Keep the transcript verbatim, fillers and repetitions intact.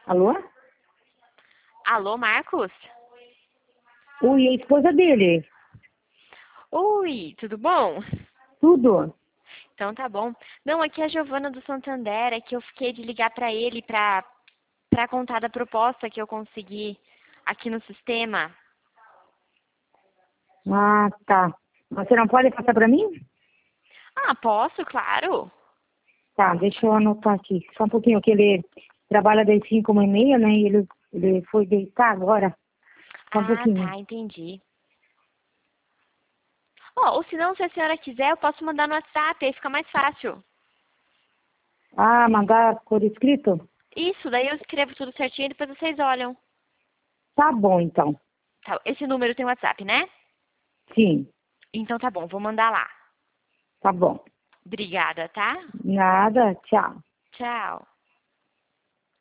Alô? Alô, Marcos? Oi, a esposa dele. Oi, tudo bom? Tudo? Então tá bom. Não, aqui é a Giovana do Santander, é que eu fiquei de ligar pra ele pra, pra contar da proposta que eu consegui aqui no sistema. Ah, tá. Você não pode passar para mim? Ah, posso, claro. Tá, deixa eu anotar aqui. Só um pouquinho, que ele trabalha das cinco e meia, né? E ele, ele foi deitar agora. Só um Ah, pouquinho. tá, entendi. Ó, ou se não, se a senhora quiser, eu posso mandar no WhatsApp, aí fica mais fácil. Ah, mandar por escrito? Isso, daí eu escrevo tudo certinho e depois vocês olham. Tá bom, então. Tá, esse número tem WhatsApp, né? Sim, Então tá bom, vou mandar lá. tá bom. Obrigada, tá? Nada, tchau. Tchau.